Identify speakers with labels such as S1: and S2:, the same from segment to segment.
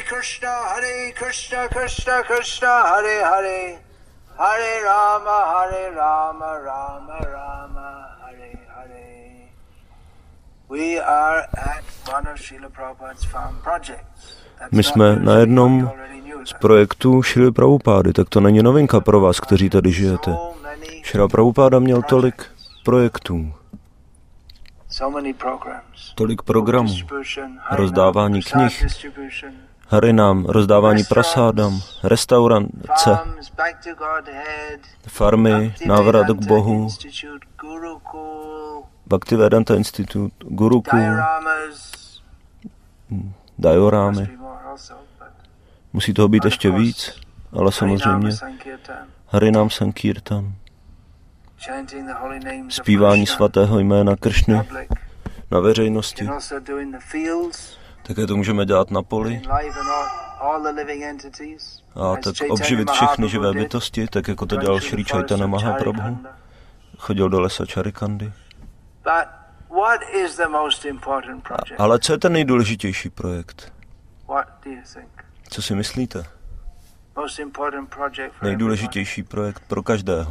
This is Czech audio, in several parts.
S1: Krishna, Krishna Krishna, Hare Hare, Hare Rama, Rama Rama, Hare Hare. We are at one of Srila Prabhupada's farm projects.
S2: My jsme na jednom z projektů Šrily Prabhupády, tak to není novinka pro vás, kteří tady žijete. Šrila Prabhupáda měl tolik projektů, tolik programů, rozdávání knih, harinám, rozdávání prasádam, restaurace, farmy, návrat k Bohu, Bhaktivedanta Institut, Gurukul, diorámy. Musí toho být ještě víc, ale samozřejmě Harinám Sankirtan, zpívání svatého jména Kršny na veřejnosti. Také to můžeme dělat na poli a tak obživit všechny živé bytosti, tak jako to dělal Šrí Chaitanya Mahaprabhu. Chodil do lesa Charikandy. Ale co je ten nejdůležitější projekt? Co si myslíte? Nejdůležitější projekt pro každého.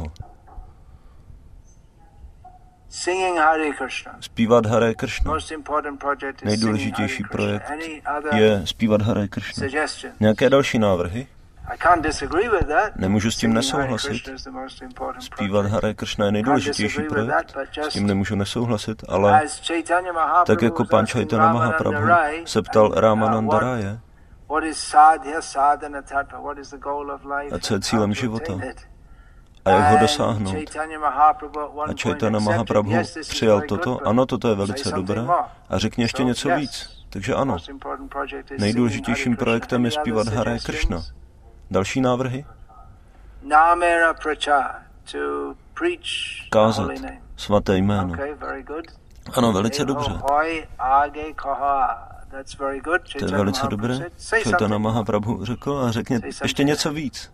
S2: Zpívat Hare Krishna. Nejdůležitější projekt je zpívat Hare Krishna. Nějaké další návrhy? Nemůžu s tím nesouhlasit. Zpívat Hare Krishna je nejdůležitější projekt. S tím nemůžu nesouhlasit, ale tak jako pán Chaitanya Mahaprabhu se ptal Ramananda Raje, a co je cílem života a jak ho dosáhnout. A Chaitanya Mahaprabhu přijal toto, ano, toto je velice dobré, a řekni ještě něco víc. Takže ano, nejdůležitějším projektem je zpívat Hare Krishna. Další návrhy? Kázat svaté jméno. Ano, velice dobře. To je velice dobré. Chaitanya Mahaprabhu řekl a řekně ještě něco víc.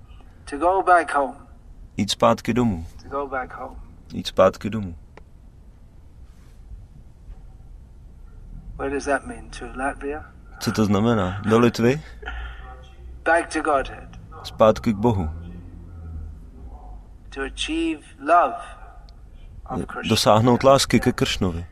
S2: Jít zpátky domů. Jít zpátky domů. Co to znamená? Do Litvy? Zpátky k Bohu. Dosáhnout lásky ke Kršnovi.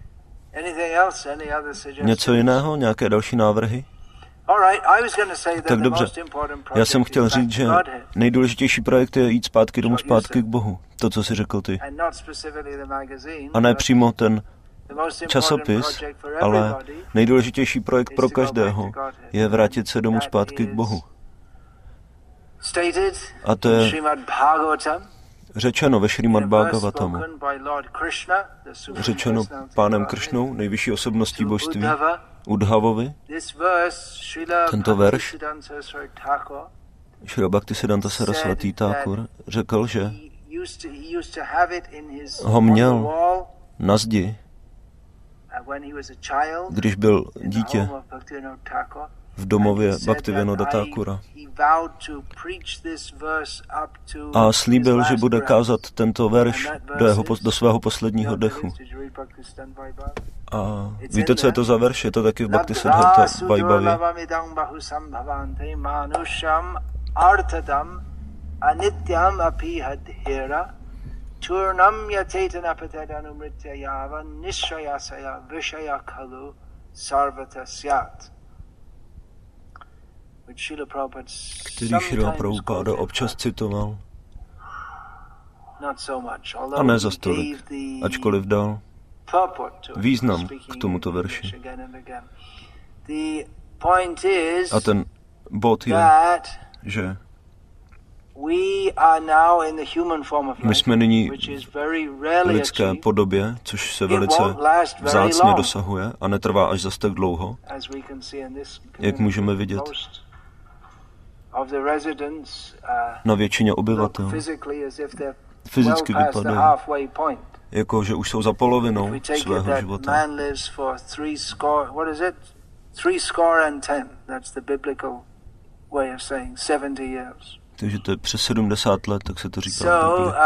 S2: Něco jiného? Nějaké další návrhy? Tak dobře. Já jsem chtěl říct, že nejdůležitější projekt je jít zpátky domů, zpátky k Bohu. To, co jsi řekl ty. A ne přímo ten časopis, ale nejdůležitější projekt pro každého je vrátit se domů zpátky k Bohu. A to je řečeno ve Šrímad Bhagavatamu. Řečeno pánem Kršnou, nejvyšší osobností božství, Udhavovi. Tento verš Šrila Bhaktisiddhanta Saraswati Thakur řekl, že ho měl na zdi, když byl dítě v domově Bhaktivinoda Thakura. A slíbil, že bude kázat tento verš do svého posledního dechu. A víte, co je to za verš? Je to taky v Bhaktisiddhanta Vaibhavě. Který Šrila Prabhupáda občas citoval. A ne za stolik, ačkoliv dal význam k tomuto verši. A ten bod je, že my jsme nyní v lidské podobě, což se velice vzácně dosahuje a netrvá až zas tak dlouho, jak můžeme vidět na většině obyvatel. Fyzicky vypadají, jako že už jsou za polovinou svého života. Takže to je přes 70 let, tak se to říká.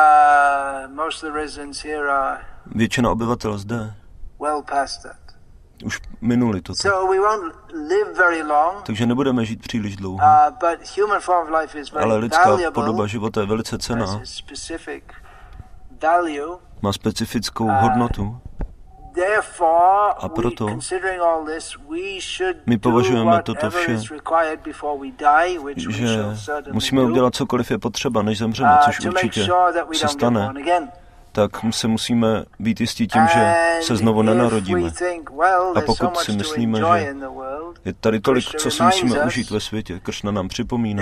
S2: Většina obyvatel zde už minuli toto. Takže nebudeme žít příliš dlouho. Ale lidská podoba života je velice cenná. Má specifickou hodnotu. A proto my považujeme toto vše, že musíme udělat cokoliv je potřeba, než zemřeme, což určitě se stane, tak se musíme být jistí tím, že se znovu nenarodíme. A pokud si myslíme, že je tady tolik, co si musíme užít ve světě, Kršna nám připomíná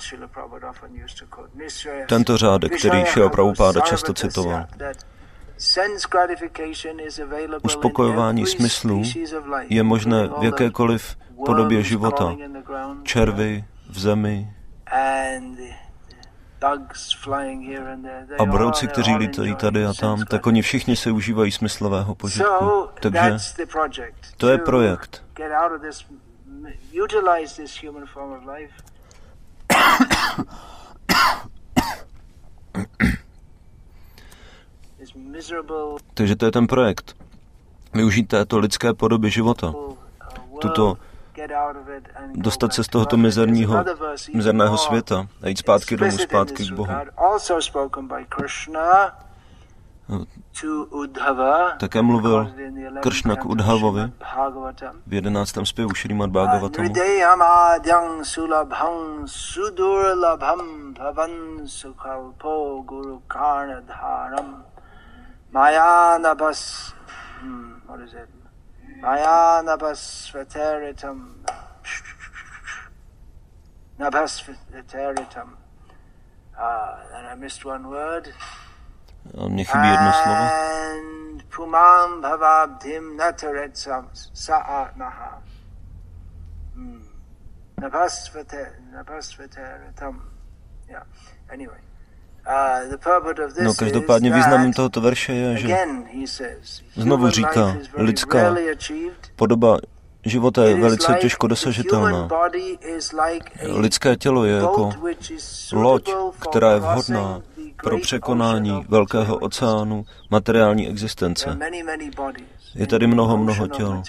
S2: tento řádek, který Šrila Prabhupáda často citoval. Uspokojování smyslů je možné v jakékoliv podobě života. Červy v zemi a brouci, kteří lítají tady a tam, tak oni všichni se užívají smyslového požitku. Takže to je projekt. Takže to je ten projekt. Využít této lidské podoby života. Dostat se z tohoto mizerného světa a jít zpátky domů, zpátky k Bohu. Také mluvil Kršna k Udhavovi v 11. zpěvu Šrímad Bhagavatamu. A mně chybí jedno slovo. No, každopádně významem tohoto verše je, že znovu říká, lidská podoba života je velice těžko dosažitelná. Lidské tělo je jako loď, která je vhodná pro překonání velkého oceánu materiální existence. Je tady mnoho těl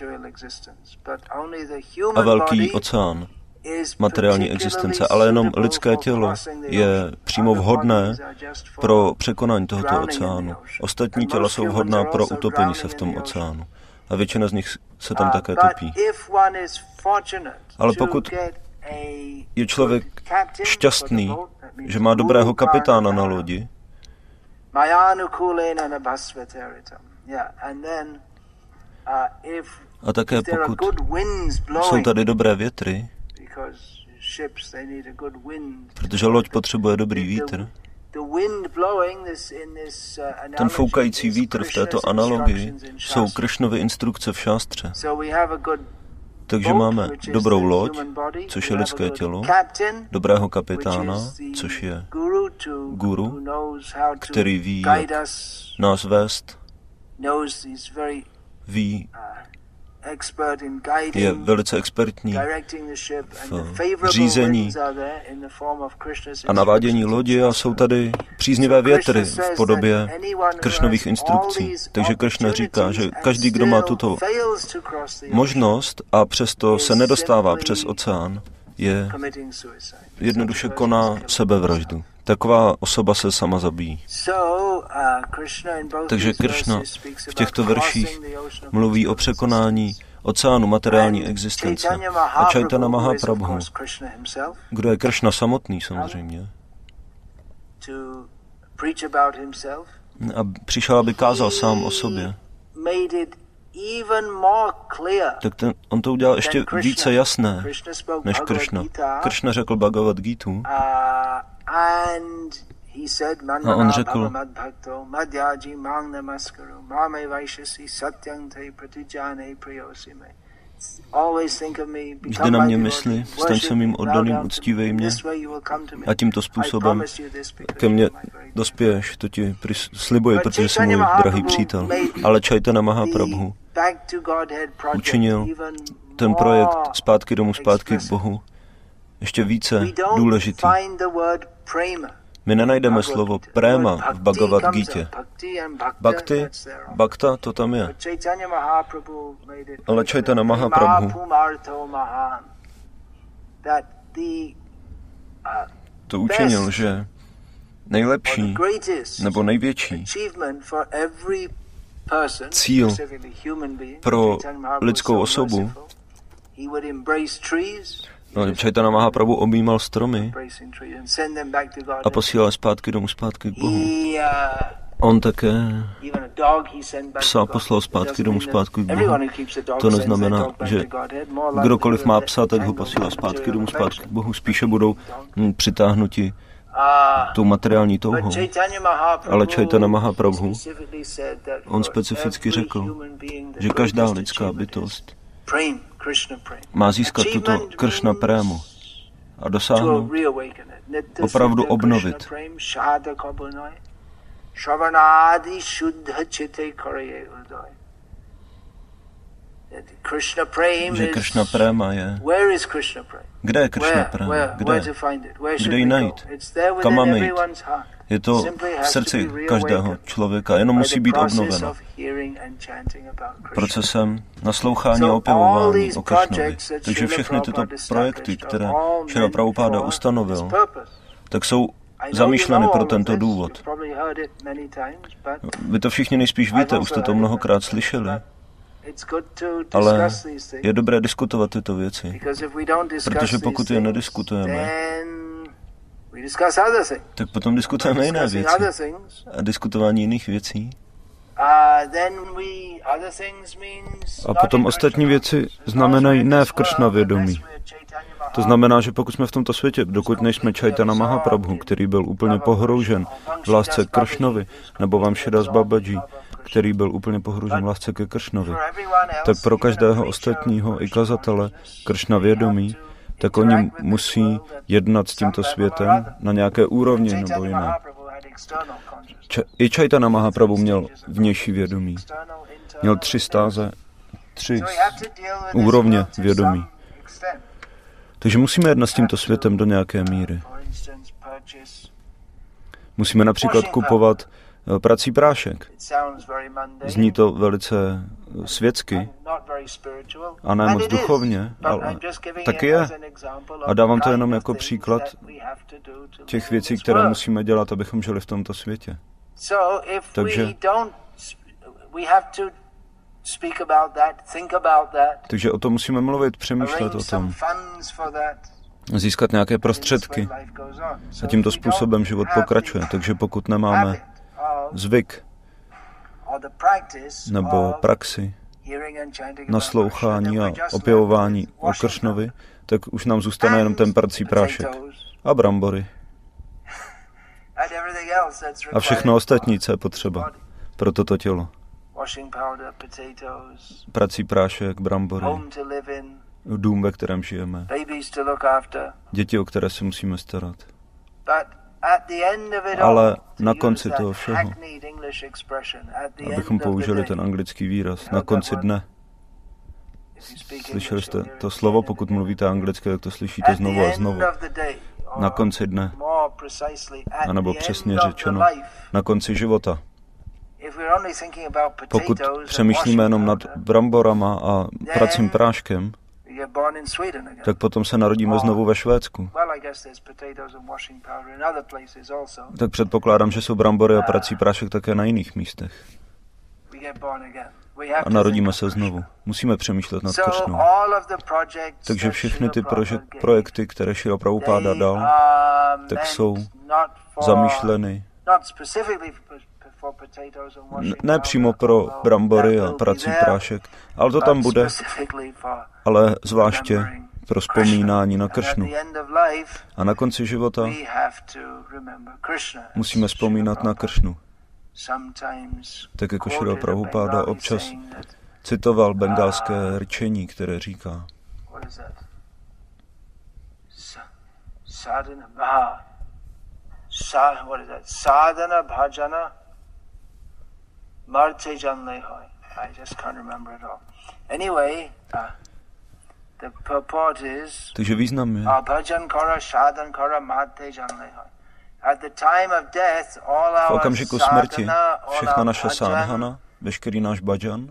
S2: a velký oceán materiální existence, ale jenom lidské tělo je přímo vhodné pro překonání tohoto oceánu. Ostatní těla jsou vhodná pro utopení se v tom oceánu. A většina z nich se tam také topí. Ale pokud je člověk šťastný, že má dobrého kapitána na lodi, a také pokud jsou tady dobré větry, protože loď potřebuje dobrý vítr, ten foukající vítr v této analogii jsou Kršnovy instrukce v šástře. Takže máme dobrou loď, což je lidské tělo, dobrého kapitána, což je guru, který ví, jak nás vést, ví, je velice expertní v řízení a navádění lodi a jsou tady příznivé větry v podobě Kršnových instrukcí. Takže Kršna říká, že každý, kdo má tuto možnost a přesto se nedostává přes oceán, jednoduše koná sebevraždu. Taková osoba se sama zabíjí. Takže Kršna v těchto verších mluví o překonání oceánu materiální existence. A Chaitanya Mahaprabhu, kdo je Kršna samotný samozřejmě, a přišel, aby kázal sám o sobě, tak on to udělal ještě více jasné než Kršna. Kršna řekl Bhagavad Gítu a on řekl, vždy na mě mysli, staň se mým oddaným, uctívej mě a tímto způsobem ke mně dospěješ, to ti slibuji, protože jsi můj drahý přítel. Ale Chaitanya Mahaprabhu učinil ten projekt zpátky domů, zpátky k Bohu ještě více důležitý. My nenajdeme slovo préma v Bhagavad Gítě. Bhakti, bhakta, to tam je. Ale Chaitanya Mahaprabhu to učinil, že nejlepší nebo největší cíl pro lidskou osobu, Chaitanya Mahaprabhu objímal stromy a posílal zpátky domů, zpátky k Bohu. On také psa poslal zpátky domů, zpátky k Bohu. To neznamená, že kdokoliv má psa, tak ho posílá zpátky domů, zpátky k Bohu. Spíše budou přitáhnuti tou materiální touhou. Ale Chaitanya Mahaprabhu, on specificky řekl, že každá lidská bytost má získat tuto Krishna prému a dosáhnout, opravdu obnovit. Že Krishna préma je. Kde je Krishna préma? Kde ji najít? Kam máme jít? Je to v srdci každého člověka, jenom musí být obnoveno procesem naslouchání a opěvování o Krishnovi. Takže všechny tyto projekty, které Šrila Prabhupáda ustanovil, tak jsou zamýšleny pro tento důvod. Vy to všichni nejspíš víte, už jste to mnohokrát slyšeli, ale je dobré diskutovat tyto věci, protože pokud je nediskutujeme, tak potom diskutujeme jiné věci. A diskutování jiných věcí. A potom ostatní věci znamenají ne v Kršna vědomí. To znamená, že pokud jsme v tomto světě, dokud nejsme Chaitanya Mahaprabhu, který byl úplně pohroužen v lásce k Kršnovi, nebo Vamšidas Babaji, který byl úplně pohroužen v lásce ke Kršnovi, tak pro každého ostatního i kazatele Kršna vědomí, tak oni musí jednat s tímto světem na nějaké úrovni nebo jiné. I Chaitanya Mahaprabhu měl vnější vědomí. Měl 3 stáze, 3 úrovně vědomí. Takže musíme jednat s tímto světem do nějaké míry. Musíme například kupovat prací prášek. Zní to velice světsky a ne moc duchovně, ale taky je. A dávám to jenom jako příklad těch věcí, které musíme dělat, abychom žili v tomto světě. Takže o tom musíme mluvit, přemýšlet o tom. Získat nějaké prostředky. A tímto způsobem život pokračuje. Takže pokud nemáme zvyk nebo praxi naslouchání a opěvování o Kršnovi, tak už nám zůstane jenom ten prací prášek a brambory. A všechno ostatní, co je potřeba pro toto tělo. Prací prášek, brambory, dům, ve kterém žijeme, děti, o které se musíme starat. Ale na konci toho všeho, abychom použili ten anglický výraz, na konci dne. Slyšeli jste to slovo, pokud mluvíte anglicky, tak to slyšíte znovu a znovu. Na konci dne. A nebo přesně řečeno, na konci života. Pokud přemýšlíme jenom nad bramborama a pracím práškem, tak potom se narodíme znovu ve Švédsku. Tak předpokládám, že jsou brambory a prací prášek také na jiných místech. A narodíme se znovu. Musíme přemýšlet nad Kršnou. Takže všechny ty projekty, které Šrila Prabhupáda dal, tak jsou zamýšleny ne přímo pro brambory a prací prášek, ale to tam bude, ale zvláště pro vzpomínání na Kršnu. A na konci života musíme vzpomínat na Kršnu. Tak jako Šrila Prabhupáda občas citoval bengalské rčení, které říká: Sadhana bhajana marte janle hoy. I just can't remember it all. Anyway, the purport is, takže význam je: bhajan kara sadhan kara marte janle hoy. V okamžiku smrti všechna naše sádhana, veškerý náš bhajan,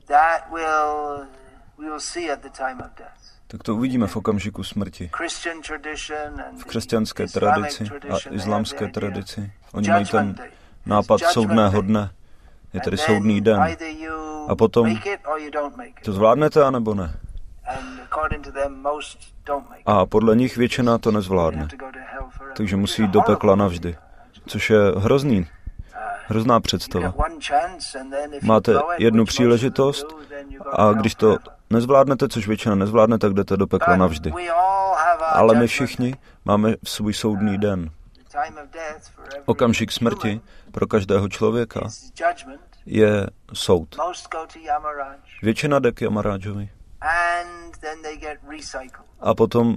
S2: tak to uvidíme v okamžiku smrti. V křesťanské tradici a islámské tradici. Oni mají ten nápad soudného dne. Je tedy soudný den. A potom to zvládnete, anebo ne. A podle nich většina to nezvládne. Takže musí jít do pekla navždy. Což je hrozná představa. Máte jednu příležitost a když to nezvládnete, což většina nezvládne, tak jdete do pekla navždy. Ale my všichni máme svůj soudný den. Okamžik smrti pro každého člověka je soud. Většina jde k Yamarajovi. A potom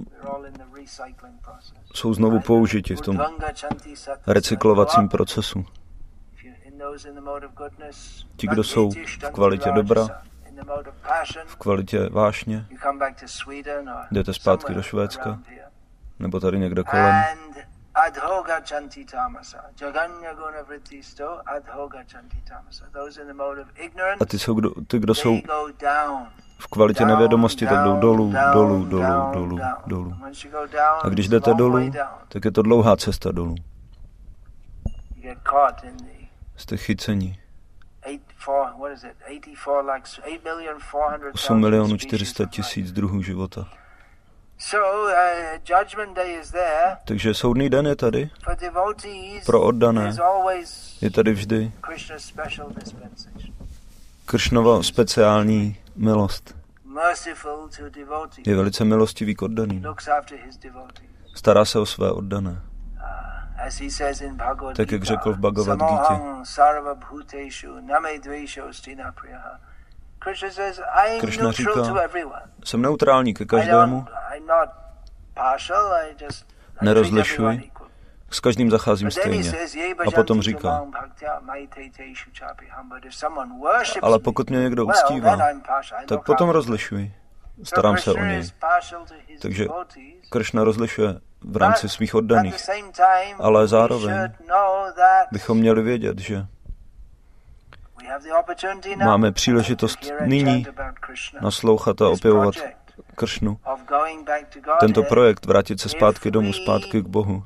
S2: jsou znovu použiti v tom recyklovacím procesu. Ti, kdo jsou v kvalitě dobra, v kvalitě vášně, jdete zpátky do Švédska, nebo tady někde kolem. A ty, kdo jsou v kvalitě nevědomosti, tak jdou dolů. A když jdete dolů, tak je to dlouhá cesta dolů. Jste chyceni. 8 400 000 druhů života. Takže soudný den je tady. Pro oddané je tady vždy Kršnova speciální milost. Je velice milostivý k oddaným. Stará se o své oddané. Tak, jak řekl v Bhagavad Gita. Kršna říká, jsem neutrální ke každému, nerozlišuji, s každým zacházím stejně. A potom říká, ale pokud mě někdo uctívá, tak potom rozlišuji. Starám se o něj. Takže Kršna rozlišuje v rámci svých oddaných. Ale zároveň bychom měli vědět, že máme příležitost nyní naslouchat a opěvovat Kršnu. Tento projekt vrátit se zpátky domů, zpátky k Bohu.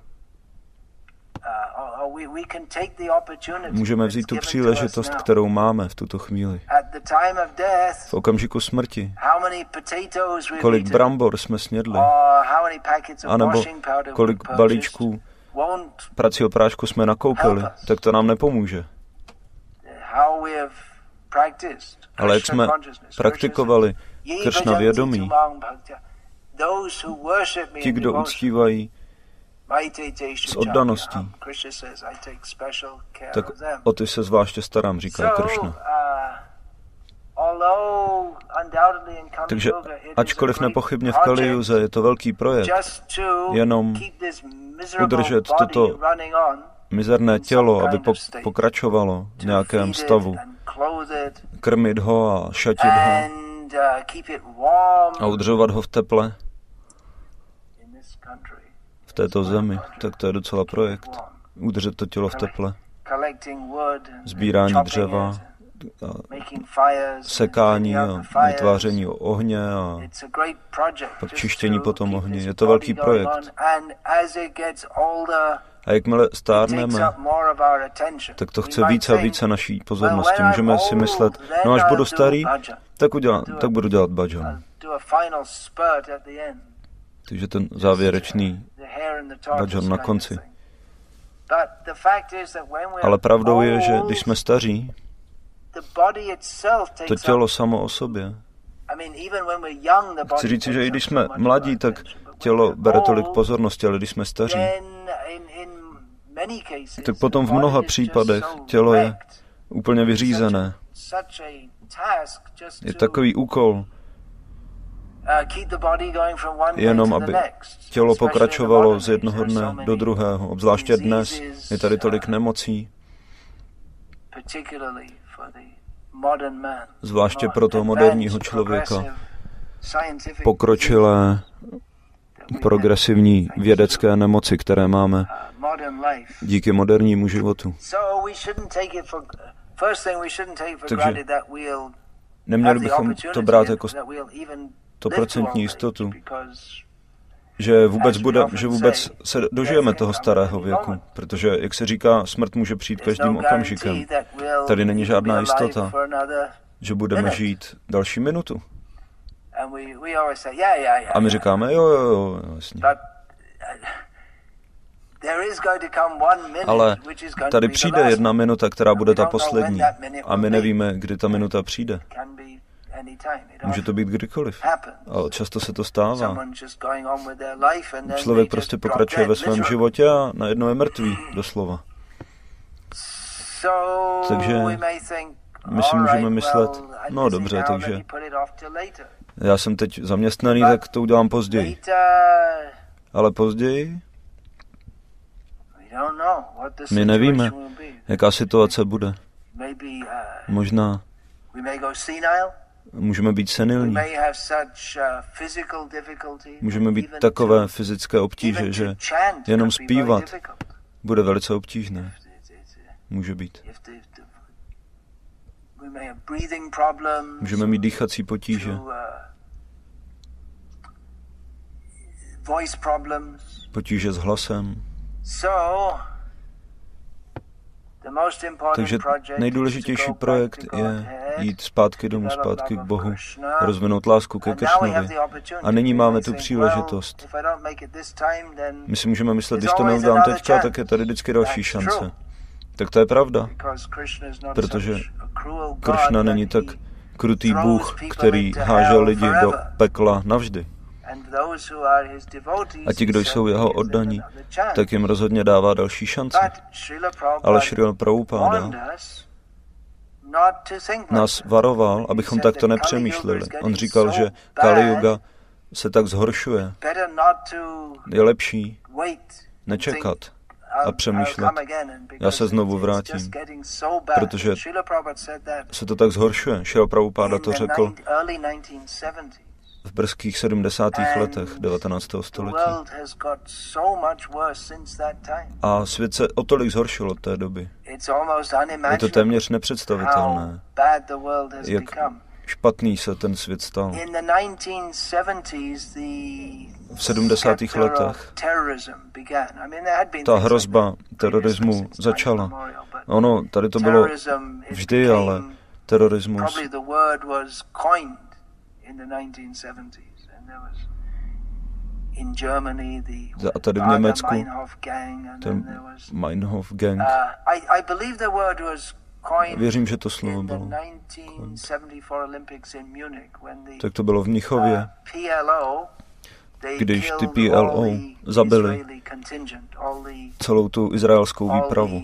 S2: Můžeme vzít tu příležitost, kterou máme v tuto chvíli. V okamžiku smrti. Kolik brambor jsme snědli, anebo kolik balíčků pracího prášku jsme nakoupili, tak to nám nepomůže. Ale jak jsme praktikovali Kršna vědomí, ti, kdo uctívají s oddaností, tak o ty se zvláště starám, říká Kršna. Takže ačkoliv nepochybně v Kalijuze je to velký projekt, jenom udržet toto mizerné tělo, aby pokračovalo v nějakém stavu, krmit ho a šatit ho a udržovat ho v teple v této zemi, tak to je docela projekt. Udržet to tělo v teple. Sbírání dřeva, sekání a vytváření ohně a pak čištění po tom ohni. Je to velký projekt. A jakmile stárneme, tak to chce více a více naší pozornosti. Můžeme si myslet, no až budu starý, tak budu dělat bhajan. Takže ten závěrečný bhajan na konci. Ale pravdou je, že když jsme staří, to tělo samo o sobě. Chci říct, že i když jsme mladí, tak tělo bere tolik pozornosti, ale když jsme staří, tak potom v mnoha případech tělo je úplně vyřízené. Je takový úkol, jenom aby tělo pokračovalo z jednoho dne do druhého. Obzvláště dnes je tady tolik nemocí. Zvláště pro toho moderního člověka. Pokročilé, progresivní vědecké nemoci, které máme díky modernímu životu. Takže neměli bychom to brát jako 100% jistotu, že vůbec se dožijeme toho starého věku, protože, jak se říká, smrt může přijít každým okamžikem. Tady není žádná jistota, že budeme žít další minutu. A my říkáme, jo, jasně. Ale tady přijde jedna minuta, která bude ta poslední. A my nevíme, kdy ta minuta přijde. Může to být kdykoliv. A často se to stává. Člověk prostě pokračuje ve svém životě a najednou je mrtvý, doslova. Takže my si můžeme myslet, no dobře, takže já jsem teď zaměstnaný, tak to udělám později. Ale později? My nevíme, jaká situace bude. Možná můžeme být senilní. Můžeme být takové fyzické obtíže, že jenom zpívat bude velice obtížné. Může být. Můžeme mít dýchací potíže. Potíže s hlasem. Takže nejdůležitější projekt je jít zpátky domů, zpátky k Bohu, rozvinout lásku ke Kršnovi. A nyní máme tu příležitost. My si můžeme myslet, když to neudělám teďka, tak je tady vždycky další šance. Tak to je pravda, protože Kršna není tak krutý Bůh, který háže lidi do pekla navždy. A ti, kdo jsou jeho oddaní, tak jim rozhodně dává další šance. Ale Šrila Prabhupáda nás varoval, abychom takto nepřemýšleli. On říkal, že Kali Yuga se tak zhoršuje. Je lepší nečekat a přemýšlet. Já se znovu vrátím, protože se to tak zhoršuje. Šrila Prabhupáda to řekl v brzkých 70. letech 19. století. A svět se o tolik zhoršil od té doby. Je to téměř nepředstavitelné, jak špatný se ten svět stal. V 70. letech ta hrozba terorismu začala. Ono, tady to bylo vždy, ale terorismus a tady v Německu ten Meinhof Gang. Věřím, že to slovo bylo. Tak to bylo v Mnichově, když ty PLO zabili celou tu izraelskou výpravu.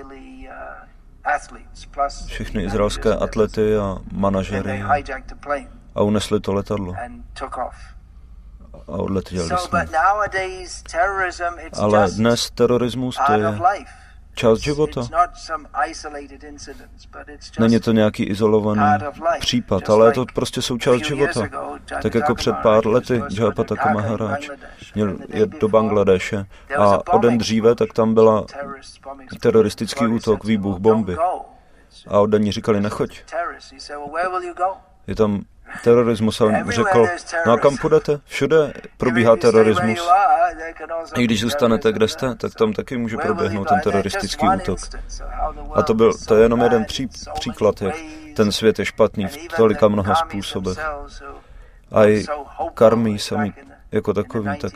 S2: Všechny izraelské atlety a manažery a unesli to letadlo. A odletěli jsme. Ale dnes terorismus to je část života. Není to nějaký izolovaný případ, ale je to prostě součást života. Tak jako před pár lety Jayapataka Maharaj měl jet do Bangladeše a o den dříve, tak tam byla teroristický útok, výbuch bomby. A oddaní říkali, nechoď. Je tam terorismus a on řekl, no a kam půjdete? Všude probíhá terorismus. I když zůstanete, kde jste, tak tam taky může proběhnout ten teroristický útok. A to je jenom jeden příklad, jak ten svět je špatný v tolika mnoha způsobech. A i karmí sami jako takový, tak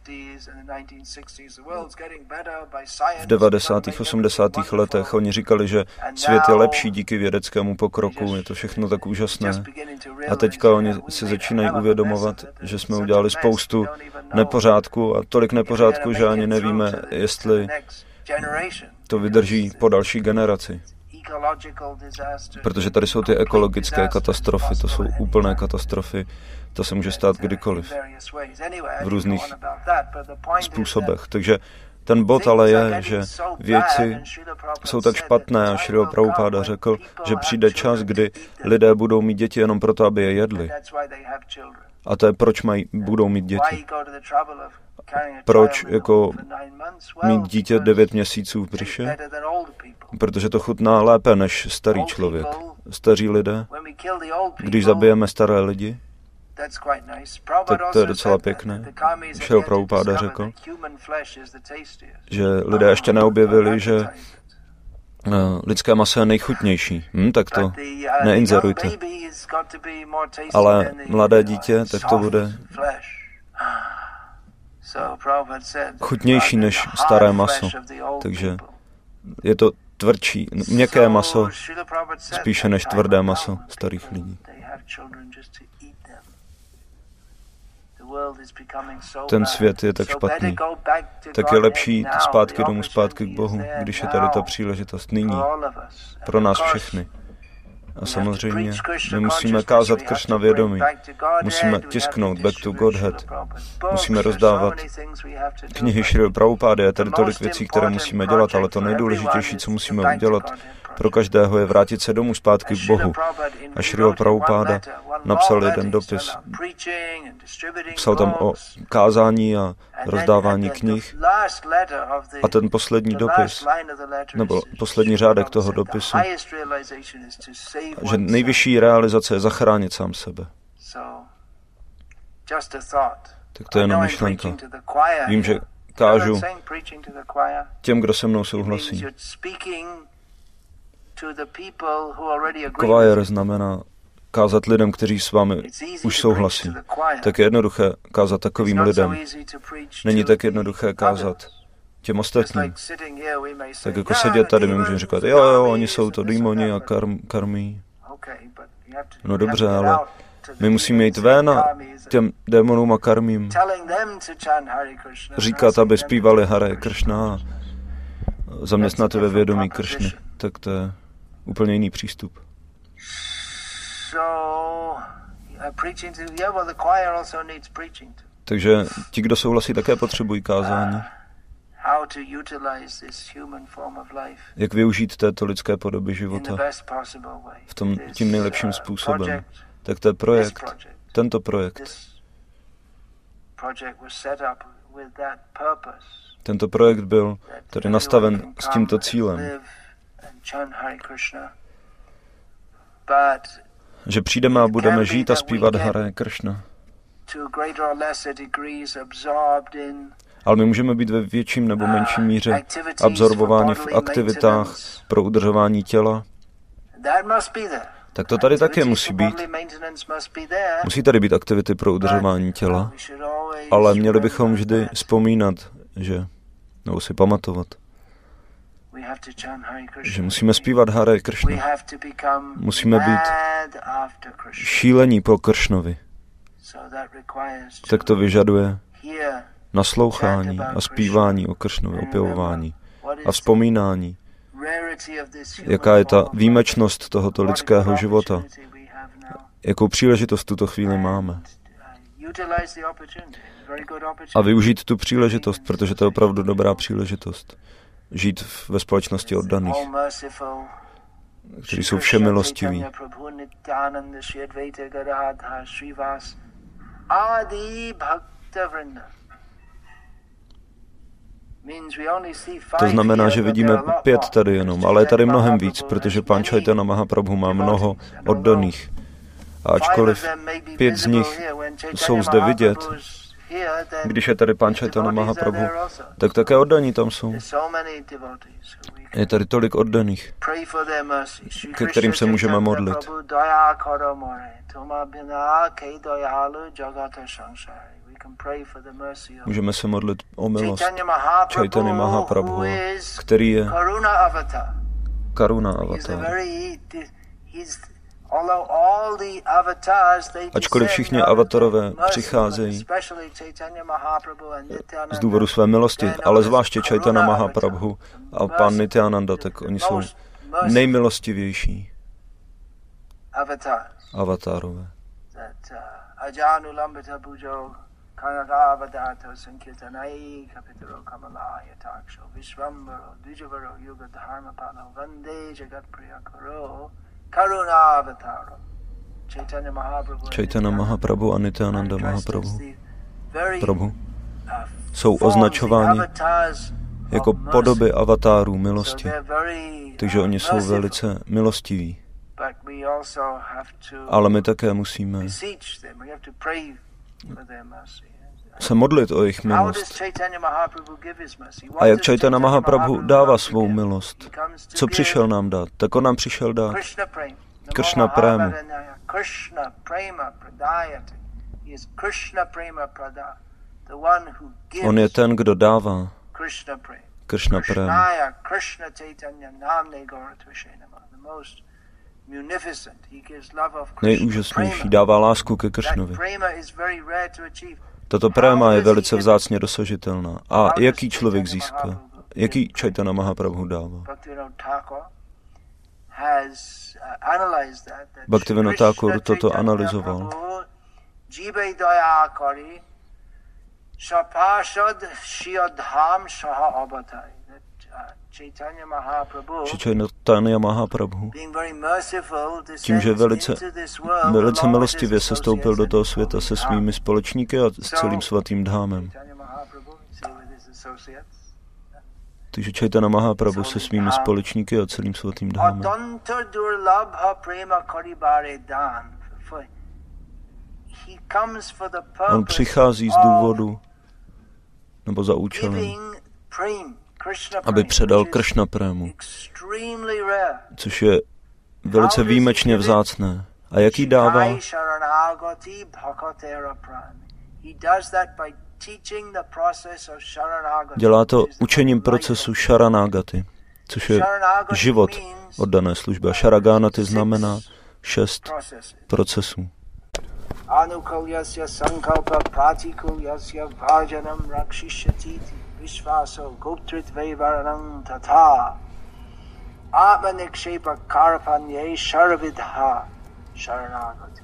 S2: v 90. 80. letech oni říkali, že svět je lepší díky vědeckému pokroku, je to všechno tak úžasné. A teďka oni si začínají uvědomovat, že jsme udělali spoustu nepořádku a tolik nepořádku, že ani nevíme, jestli to vydrží po další generaci. Protože tady jsou ty ekologické katastrofy, to jsou úplné katastrofy, to se může stát kdykoliv, v různých způsobech. Takže ten bod ale je, že věci jsou tak špatné a Šrila Prabhupáda řekl, že přijde čas, kdy lidé budou mít děti jenom proto, aby je jedli. A to je, proč budou mít děti. Proč jako mít dítě 9 měsíců v břiše, protože to chutná lépe než starý člověk. Staří lidé, když zabijeme staré lidi, tak to je docela pěkné. Šrila Prabhupáda řekl, že lidé ještě neobjevili, že lidské maso je nejchutnější. Tak to neinzerujte. Ale mladé dítě, tak to bude chutnější než staré maso. Takže je to tvrdší, měkké maso, spíše než tvrdé maso starých lidí. Ten svět je tak špatný. Tak je lepší jít zpátky domů, zpátky k Bohu, když je tady ta příležitost nyní. Pro nás všechny. A samozřejmě my musíme kázat Kršna vědomí. Musíme tisknout Back to Godhead. Musíme rozdávat knihy Šrily Prabhupády. Je tady tolik věcí, které musíme dělat, ale to nejdůležitější, co musíme udělat pro každého, je vrátit se domů zpátky k Bohu. A Šrila Prabhupáda napsal jeden dopis. Psal tam o kázání a rozdávání knih. A ten poslední dopis, nebo poslední řádek toho dopisu, že nejvyšší realizace je zachránit sám sebe. Tak to je jenom myšlenka. Vím, že kážu těm, kdo se mnou souhlasí. Choir znamená kázat lidem, kteří s vámi už souhlasí. Tak je jednoduché kázat takovým lidem. Není tak jednoduché kázat těm ostatním. Tak jako sedět tady, my můžeme říkat, jo, oni jsou to démoni a karmí. No dobře, ale my musíme jít ven a těm démonům a karmím říkat, aby zpívali Hare Kršna a zaměstnat ve vědomí Kršny. Tak to je úplně jiný přístup. Takže ti, kdo souhlasí, také potřebují kázání. Jak využít této lidské podoby života v tom tím nejlepším způsobem. Tak to je projekt, tento projekt. Tento projekt byl tedy nastaven s tímto cílem. Že přijdeme a budeme žít a zpívat Hare Kršna. Ale my můžeme být ve větším nebo menším míře absorbováni v aktivitách pro udržování těla. Tak to tady také musí být. Musí tady být aktivity pro udržování těla, ale měli bychom vždy vzpomínat, nebo si pamatovat, že musíme zpívat Hare Kršna. Musíme být šílení po Kršnovi. Tak to vyžaduje naslouchání a zpívání o Kršnovi, opěvování a vzpomínání. Jaká je ta výjimečnost tohoto lidského života? Jakou příležitost v tuto chvíli máme? A využít tu příležitost, protože to je opravdu dobrá příležitost. Žít ve společnosti oddaných, kteří jsou všemilostiví. To znamená, že vidíme 5 tady jenom, ale je tady mnohem víc, protože Pán Chaitanya Mahaprabhu má mnoho oddaných. A ačkoliv 5 z nich jsou zde vidět, když je tady Pán Chaitanya Mahaprabhu, tak také oddaní tam jsou. Je tady tolik oddaných, ke kterým se můžeme modlit. Můžeme se modlit o milost Chaitanya Mahaprabhu, který je Karuna avatar. Ačkoliv všichni avatarové přicházejí z důvodu své milosti, ale zvláště Chaitanya Mahaprabhu a Pán Nityananda, tak oni jsou nejmilostivější avatárové. Chaitanya Mahaprabhu a Nityananda Mahaprabhu jsou označováni jako podoby avatárů milosti. Takže oni jsou velice milostiví. Ale my také musíme se modlit o jejich milost. A jak Chaitanya Mahaprabhu dává svou milost? Co přišel nám dát? Tak on nám přišel dát Krishna prému. On je ten, kdo dává Krishna prému. Nejúžasnější, dává lásku ke Krishnovi. Tato préma je velice vzácně dosažitelná. A jaký člověk získá? Jaký Chaitanya Mahaprabhu dává? Bhaktivinoda Thakur toto analyzoval. Chaitanya Mahaprabhu, tím, že velice milostivě se stoupil do toho světa se svými společníky a s celým svatým dhámem. Takže Chaitanya Mahaprabhu se svými společníky a celým svatým dhámem. On přichází z důvodu, nebo za účelem, aby předal Krishna prému, což je velice výjimečně vzácné. A jaký dává? Dělá to učením procesu Sharanagati, což je život oddané služby. A Sharaganati znamená 6 procesů. Anukulyasya sankalpa pratikulyasya bhajanam rakshishyati vishvaso goptritvevaranam tatha atmanikshapa karapanye sharavidha sharanagati.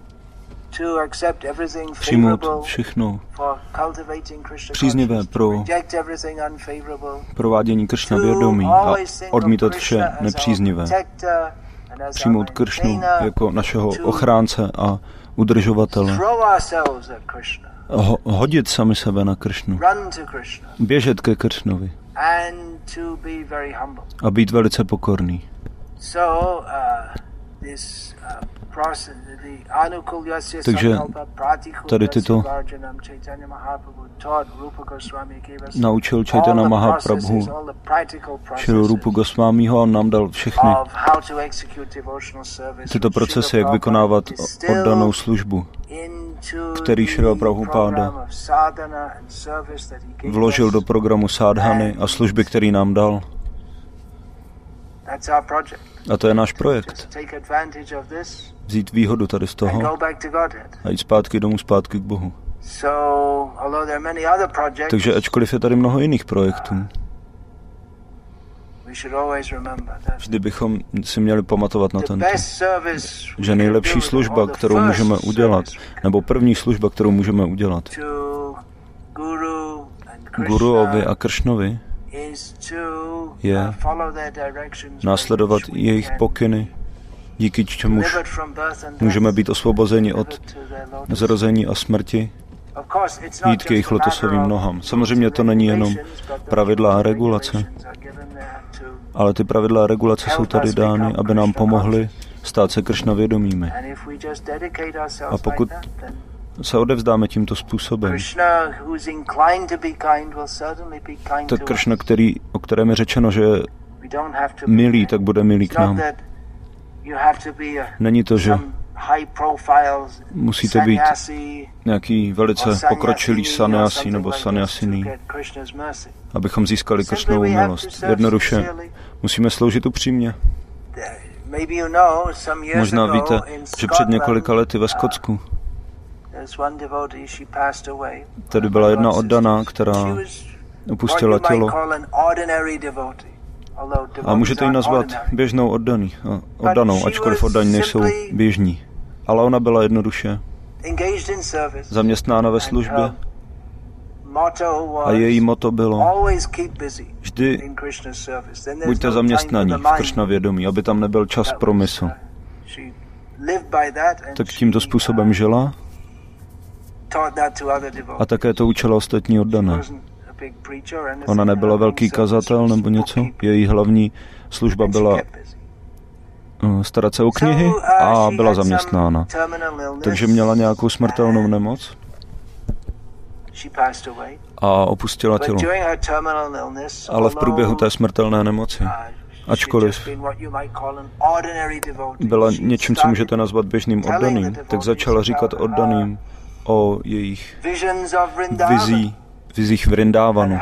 S2: Přijmout všechno příznivé pro provádění Kršna vědomí a odmítat vše nepříznivé. Přijmout Kršnu jako našeho ochránce a udržovatele. Hodit sami sebe na Kršnu. Běžet ke Kršnovi. A být velice pokorný. Takže tady tyto naučil Chaitanya Mahaprabhu Šrilu Rupu Gosvámiho a on nám dal všechny tyto procesy, jak vykonávat oddanou službu, který Šrila Prabhupáda vložil do programu sádhany a služby, který nám dal. A to je náš projekt. Vzít výhodu tady z toho a jít zpátky domů, zpátky k Bohu. Takže ačkoliv je tady mnoho jiných projektů, vždy bychom si měli pamatovat na tento, že nejlepší služba, kterou můžeme udělat, nebo první služba, kterou můžeme udělat Guruovi a Kršnovi, je následovat jejich pokyny, díky čemuž můžeme být osvobozeni od zrození a smrti, jít k jejich lotosovým nohám. Samozřejmě to není jenom pravidla a regulace, ale ty pravidla a regulace jsou tady dány, aby nám pomohly stát se Kršna vědomými. A pokud se odevzdáme tímto způsobem, tak Kršna, o kterém je řečeno, že je milý, tak bude milý k nám. Není to, že musíte být nějaký velice pokročilý sannyasi nebo sannyasiný, abychom získali Kršnovu milost. Jednoduše musíme sloužit upřímně. Možná víte, že před několika lety ve Skotsku tady byla jedna oddaná, která opustila tělo. A můžete ji nazvat běžnou oddanou, ačkoliv oddaní nejsou běžní. Ale ona byla jednoduše zaměstnána ve službě a její motto bylo: vždy buďte zaměstnaní v Kršna vědomí, aby tam nebyl čas pro mysl. Tak tímto způsobem žila a také to učila ostatní oddané. Ona nebyla velký kazatel nebo něco. Její hlavní služba byla starat se o knihy a byla zaměstnána. Takže měla nějakou smrtelnou nemoc a opustila tělo. Ale v průběhu té smrtelné nemoci, ačkoliv byla něčím, co můžete nazvat běžným oddaným, tak začala říkat oddaným o jejich vizích Vrindávanu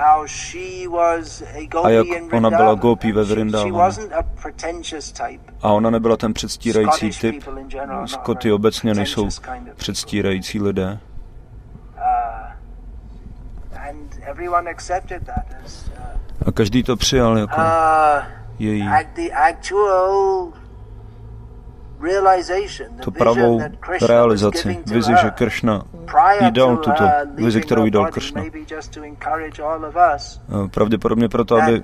S2: a jak ona byla gópí ve Vrindávanu. A ona nebyla ten předstírající typ. Skoty obecně nejsou předstírající lidé. A každý to přijal jako její tu pravou realizaci, vizi, že Kršna jí dal tuto vizi, kterou jí dal Kršna. Pravděpodobně proto, aby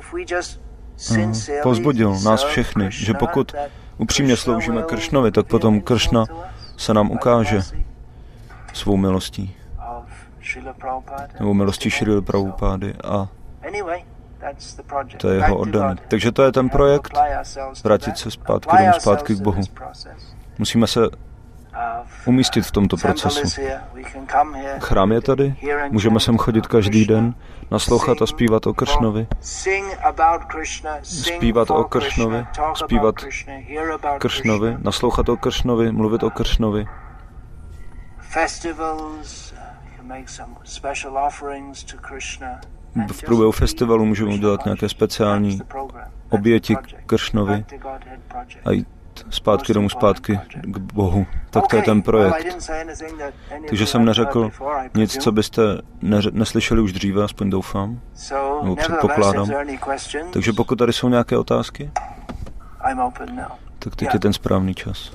S2: povzbudil nás všechny, že pokud upřímně sloužíme Kršnovi, tak potom Kršna se nám ukáže svou milostí. Nebo milostí Šrily Prabhupády a to je jeho oddaný. Takže to je ten projekt, vrátit se zpátky k Bohu. Musíme se umístit v tomto procesu. Chrám je tady, můžeme sem chodit každý den, naslouchat a zpívat o Kršnovi. Zpívat o Kršnovi, zpívat Kršnovi, naslouchat o Kršnovi, mluvit o Kršnovi. V průběhu festivalu můžeme udělat nějaké speciální oběti Kršnovi a jít zpátky domů, zpátky k Bohu. Tak to je ten projekt. Takže jsem neřekl nic, co byste neslyšeli už dříve, aspoň doufám, nebo předpokládám. Takže pokud tady jsou nějaké otázky, tak teď je ten správný čas.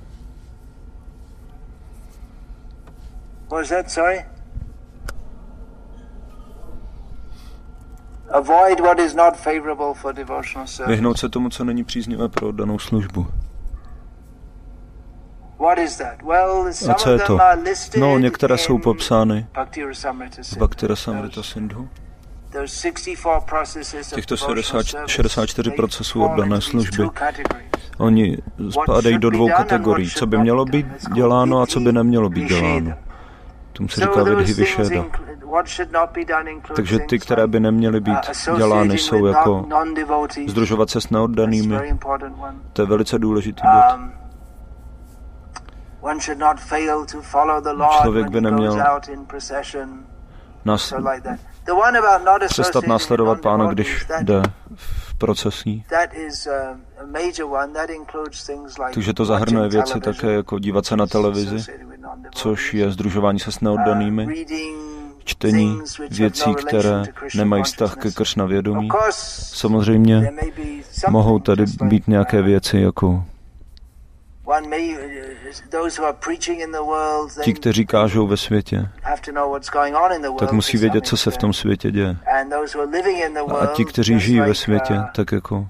S2: Vyhnout se tomu, co není příznivé pro oddanou službu. A co je to? No, některé jsou popsány v Bhakti Rasamrita Sindhu. Těchto 64 procesů oddané služby. Oni spadají do dvou kategorií. Co by mělo být děláno a co by nemělo být děláno. Tomu se říká Vidhi Vyšeda. Takže ty, které by neměly být dělány, jsou jako sdružovat se s neoddanými. To je velice důležitý bod. Člověk by neměl přestat následovat Pána, když jde v procesí. Takže to zahrnuje věci také jako dívat se na televizi, což je sdružování se s neoddanými, čtení věcí, které nemají vztah ke Kršna vědomí. Samozřejmě mohou tady být nějaké věci jako ti, kteří kážou ve světě, tak musí vědět, co se v tom světě děje. A ti, kteří žijí ve světě, tak jako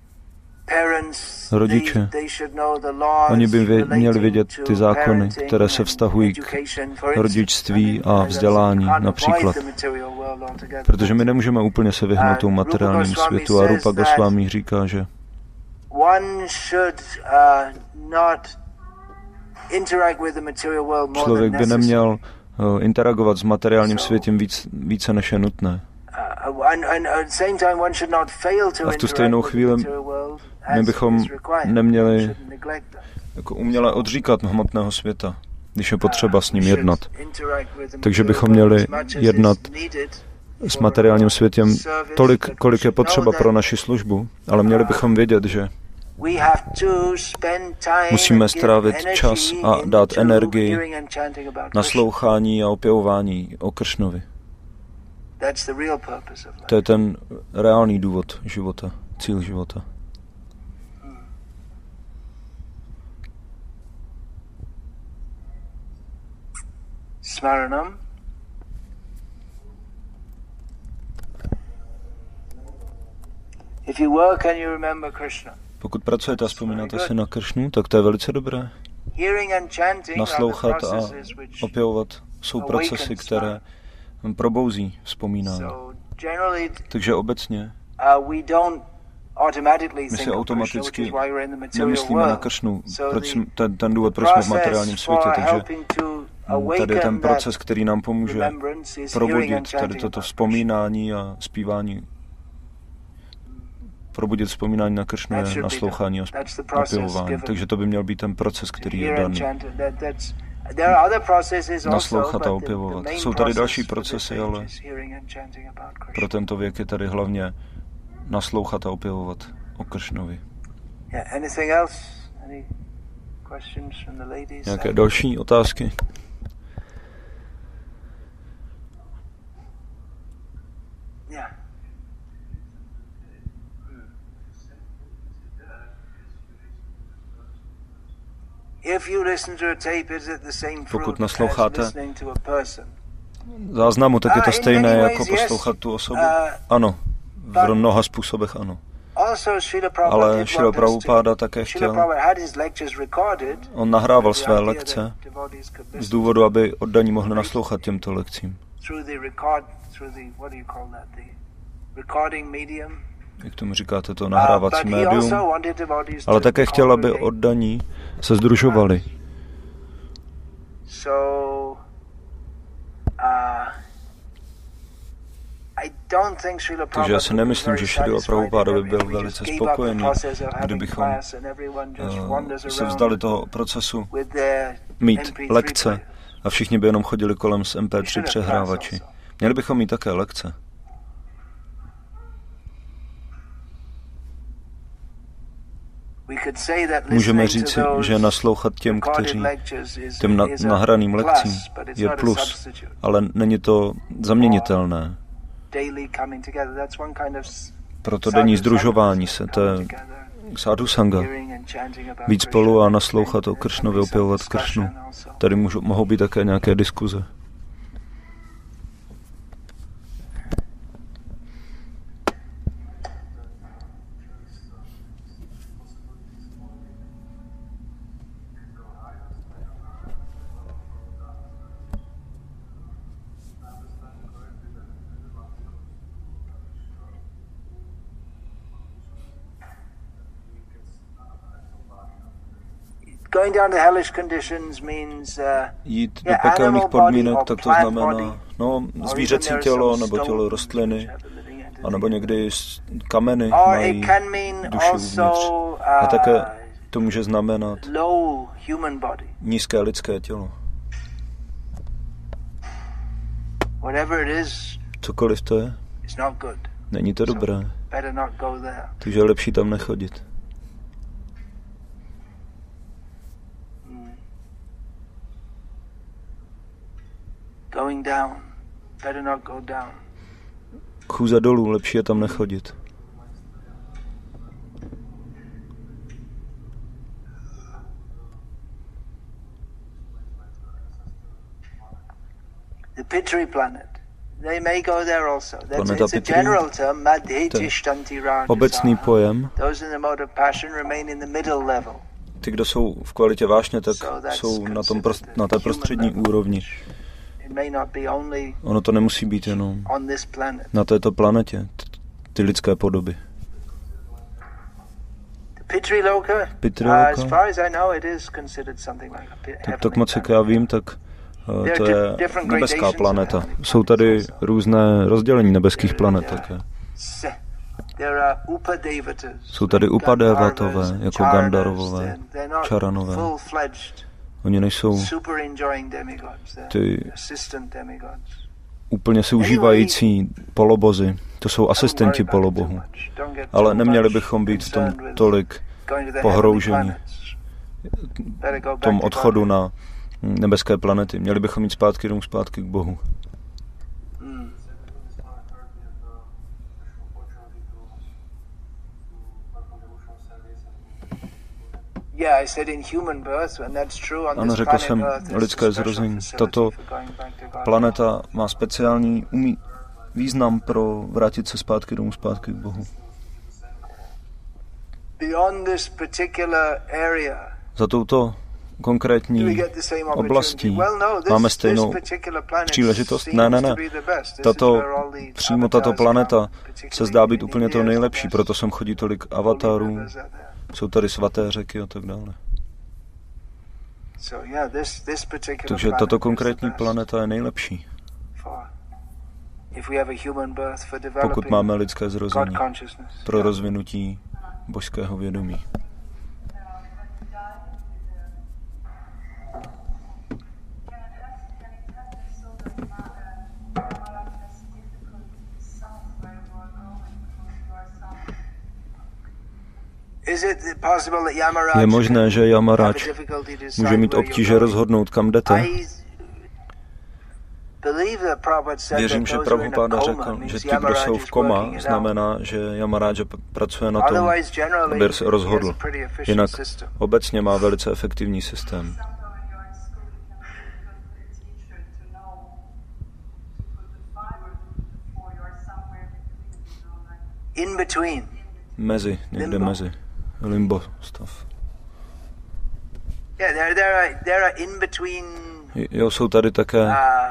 S2: rodiče, oni by měli vědět ty zákony, které se vztahují k rodičství a vzdělání například. Protože my nemůžeme úplně se vyhnout tomu materiálnímu světu a Rupa Goswami říká, že člověk by neměl interagovat s materiálním světem více než je nutné. A v tu stejnou chvíli my bychom neměli jako uměle odříkat hmotného světa, když je potřeba s ním jednat. Takže bychom měli jednat s materiálním světem tolik, kolik je potřeba pro naši službu, ale měli bychom vědět, že musíme strávit čas a dát energii na slouchání a opěvování o Kršnovi. To je ten reálný důvod života, cíl života.
S1: Smaranam. If you work and you remember Krishna.
S2: Pokud pracujete a vzpomínáte si na Kršnu, tak to je velice dobré. Naslouchat a opěvovat jsou procesy, které probouzí vzpomínání. Takže obecně my si automaticky nemyslíme na Kršnu, ten důvod, proč jsme v materiálním světě, takže tady je ten proces, který nám pomůže probudit tady toto vzpomínání a zpívání. Probudit vzpomínání na Kršnu je naslouchání a opěvování. Takže to by měl být ten proces, který je daný. Naslouchat a opěvovat. Jsou tady další procesy, ale pro tento věk je tady hlavně naslouchat a opěvovat o Kršnovi. Nějaké další otázky? Pokud nasloucháte záznamu, tak je to stejné jako poslouchat tu osobu? Ano, v mnoha způsobech ano. Ale Šrila Prabhupáda také chtěl, on nahrával své lekce z důvodu, aby oddaní mohli naslouchat těmto lekcím. Jak tomu říkáte, to nahrávací médium, ale také chtěl, aby oddaní se sdružovali. Takže já si nemyslím, že Šrila Prabhupáda by byl velice spokojený, kdybychom se vzdali toho procesu mít lekce a všichni by jenom chodili kolem s MP3 přehrávači. Měli bychom mít také lekce. Můžeme říci, že naslouchat těm, kteří těm nahraným lekcím je plus, ale není to zaměnitelné. Proto denní sdružování se, to je sadhu sanga. Být spolu a naslouchat o Kršnovi, opěvovat Kršnu. Tady mohou být také nějaké diskuze. Jít do pekelných podmínek, tak to znamená zvířecí tělo nebo tělo rostliny, anebo někdy kameny mají duši uvnitř. A také to může znamenat nízké lidské tělo. Cokoliv to je, není to dobré, takže je lepší tam nechodit. Chůze dolů, lepší je tam nechodit. Planeta Pitri, ten obecný pojem, ty, kdo jsou v kvalitě vášně, tak jsou na té prostřední úrovni. Ono to nemusí být jenom na této planetě, ty lidské podoby. Pitri-loka, tak moc jak já vím, tak to je nebeská planeta. Jsou tady různé rozdělení nebeských planet také. Jsou tady upadevatové, jako Gandarovové, Čaranové. Oni nejsou ty úplně si užívající polobozy. To jsou asistenti polobohu. Ale neměli bychom být v tom tolik pohrouženi v tom odchodu na nebeské planety. Měli bychom jít zpátky k Bohu. Ano, řekl jsem lidské zrození. Tato planeta má speciální význam pro vrátit se zpátky k Bohu. Za touto konkrétní oblastí máme stejnou příležitost? Ne. Tato planeta se zdá být úplně to nejlepší, proto sem chodí tolik avatarů, jsou tady svaté řeky a tak dále. Takže tato konkrétní planeta je nejlepší. Pokud máme lidské zrození pro rozvinutí božského vědomí. Je možné, že Yamarač může mít obtíže rozhodnout, kam jdete? Věřím, že Prabhupáda řekl, že ti, kdo jsou v koma, znamená, že Yamaraja pracuje na tom, aby se rozhodl. Jinak obecně má velice efektivní systém. Někde mezi. Limbo stav. Jo, jsou tady také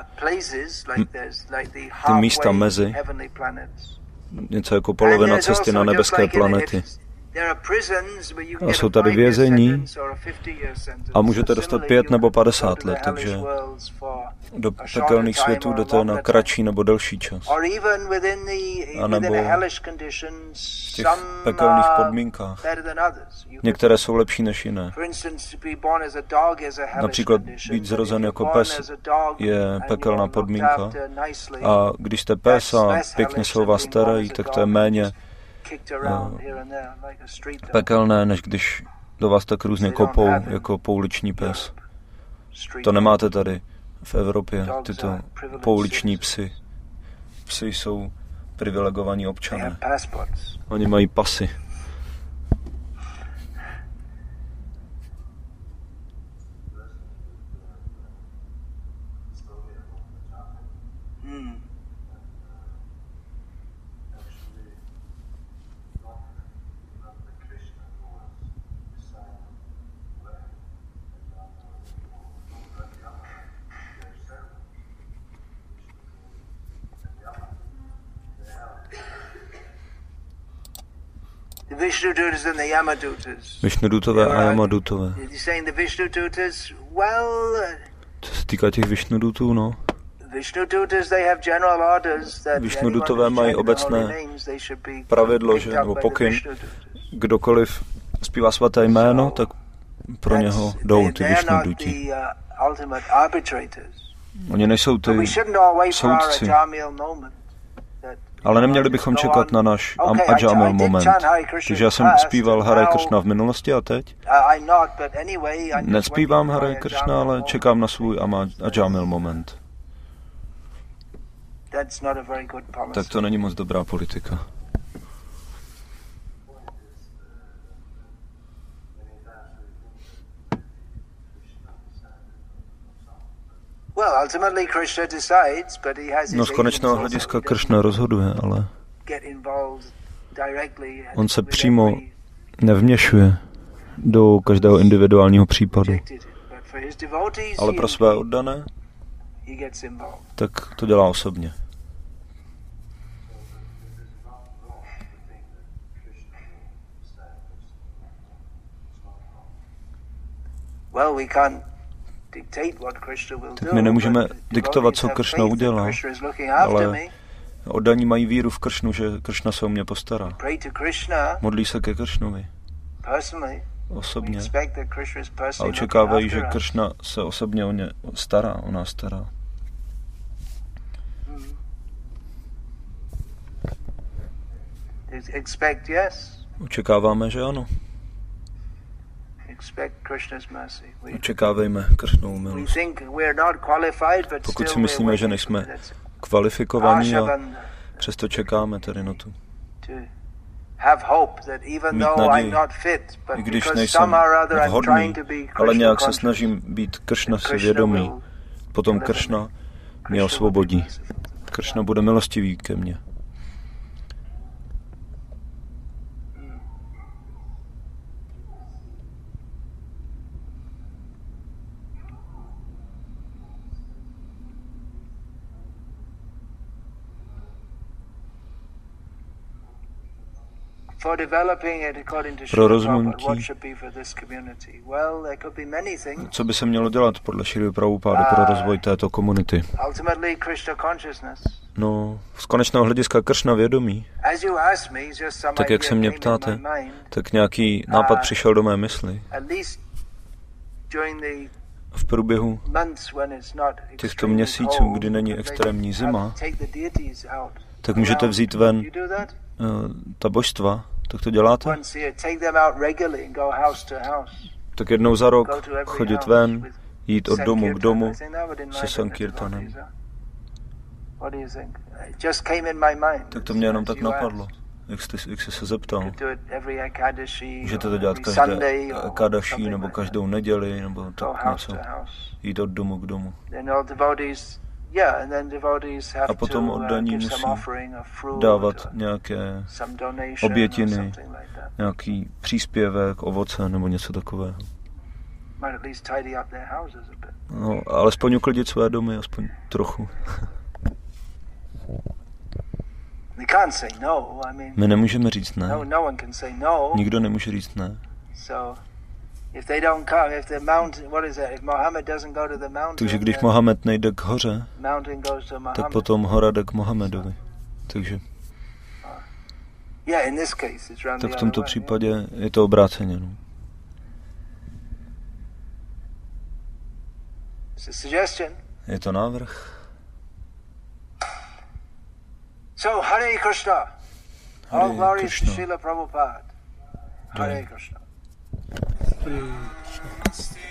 S2: ty místa mezi, něco jako polovina cesty na nebeské planety. A jsou tady vězení a můžete dostat 5 nebo 50 let, takže do pekelných světů jdete na kratší nebo delší čas. A nebo v těch pekelných podmínkách. Některé jsou lepší než jiné. Například být zrozen jako pes je pekelná podmínka. A když jste pes a pěkně se o vás starají, tak to je méně pekelné, než když do vás tak různě kopou jako pouliční pes. To nemáte tady v Evropě, tyto pouliční psy. Psy jsou privilegovaní občané. Oni mají pasy. Vishnudutové a Yamadutové. Co se týká těch Vishnudutů, no. Vishnudutové mají obecné pravidlo, že, nebo pokyn, kdokoliv zpívá svaté jméno, tak pro něho jdou ty Vishnuduti. Oni nejsou ty soudci. Ale neměli bychom čekat na náš Ajamil moment. Takže já jsem zpíval Hare Krishna v minulosti a teď? Nespívám Hare Krishna, ale čekám na svůj Ajamil moment. Tak to není moc dobrá politika. No z konečného hlediska Krishna rozhoduje, ale on se přímo nevměšuje do každého individuálního případu. Ale pro své oddané, tak to dělá osobně. Tak my nemůžeme diktovat, co Krishna udělá, ale oddaní mají víru v Krishnu, že Krishna se o mě postará. Modlí se ke Krishnovi osobně a očekávají, že Krishna se osobně o ně stará, o nás stará. Očekáváme, že ano. Očekávejme Krishnovu milost. Pokud si myslíme, že nejsme kvalifikovaní a přesto čekáme tady na tu. Mít naději, i když nejsem vhodný, ale nějak se snažím být Krishna si vědomý. Potom Krishna mě osvobodí. Krishna bude milostivý ke mně. pro rozvinutí, co by se mělo dělat podle Šríly Prabhupády pro rozvoj této komunity. No, z konečného hlediska Kršna vědomí, tak jak se mě ptáte, tak nějaký nápad přišel do mé mysli. V průběhu těchto měsíců, kdy není extrémní zima, tak můžete vzít ven ta božstva. Tak to děláte? Tak jednou za rok chodit ven, jít od domu k domu se Sankirtanem. Tak to mě jenom tak napadlo, jak jsi se zeptal. Můžete to dělat každé Ekadaší, nebo každou neděli, nebo tak něco. Jít od domu k domu. A potom oddaní musí dávat nějaké obětiny, nějaký příspěvek, ovoce nebo něco takového. No, alespoň uklidit své domy, aspoň trochu. My nemůžeme říct ne. Nikdo nemůže říct ne. Takže když Mohamed nejde k hoře, tak potom hora jde k Mohamedovi. Takže tak v tomto případě je to obráceně. No. Je to návrh.
S1: So, Hare Krishna. All glories to Srila Prabhupada. Hare Krishna.